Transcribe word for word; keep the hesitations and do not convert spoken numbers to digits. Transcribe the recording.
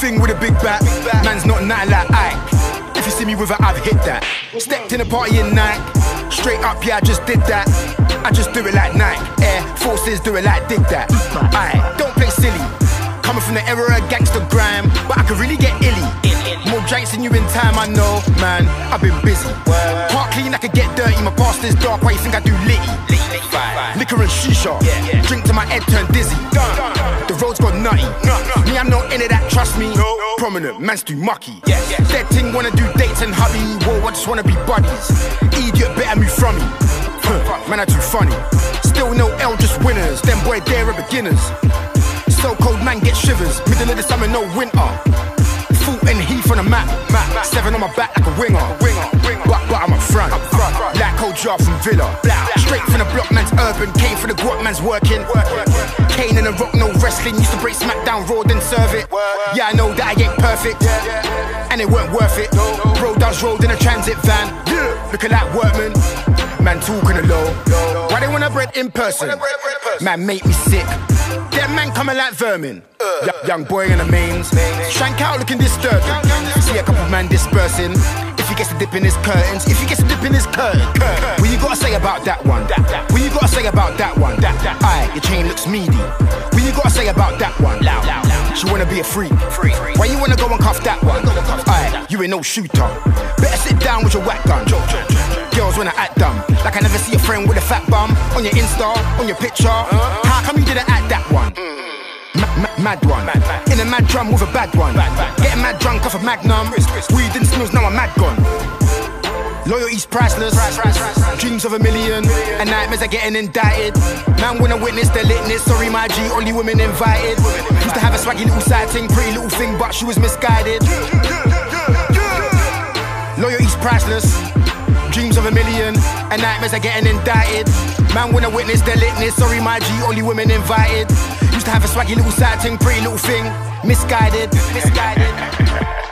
thing with a big back. Man's not nothing like Ike. If you see me with it, I've hit that. Stepped in a party in Nike. Straight up, yeah, I just did that. I just do it like Nike. Air Forces do it like dig that. Aye, don't play silly. Coming from the era of gangster grime, but I could really get illy. More drinks than you in time, I know, man. I've been busy. Park clean, I could get dirty. My past is dark. Why you think I do litty? Liquor and shisha. Drink till my head turn dizzy. The road's got nutty. Me, I'm not into that, trust me. Prominent, man's too mucky. Dead ting wanna do dates and hubby. Whoa, I just wanna be buddies. Idiot, better move from me. Man, I'm too funny. Still no L, just winners. Them boy, they're beginners. So cold, man, get shivers. Middle of the summer, no winter. Foot and heath on the map. Seven on my back like a winger. But, but I'm up front. Like cold jar from Villa. Straight from the block, man's urban. Came for the guap, man's working. Kane in the rock, no wrestling. Used to break SmackDown Raw, then serve it. Yeah, I know that I ain't perfect. And it weren't worth it. Bro does road in a transit van. Looking like workman. Man talking a low. Why they wanna bread in person? Man make me sick. Them man coming like vermin. Y young boy in the mains. Shank out looking disturbing. See a couple man dispersing. If he gets to dip in his curtains. If he gets to dip in his curtain. What you gotta say about that one? What you gotta say about that one? Aye, your chain looks meaty. What you gotta say about that one? She wanna be a freak. Why you wanna go and cuff that one? Aye, you ain't no shooter. Better sit down with your whack gun. Girls wanna act dumb. Like I never see a friend with a fat bum. On your Insta, on your picture. How come you didn't act that one? Ma ma mad one. In a mad drum with a bad one. Getting mad drunk off a Magnum. Weed and snooze, now I'm mad gone. Loyalty's priceless. Dreams of a million. And nightmares are getting indicted. Man wanna witness the litness. Sorry my G, only women invited. Used to have a swaggy little side thing, pretty little thing, but she was misguided. Loyalty's priceless. Dreams of a million, and nightmares are getting indicted. Man wanna witness the litness. Sorry my G, only women invited. Used to have a swaggy little side thing, pretty little thing, misguided, misguided.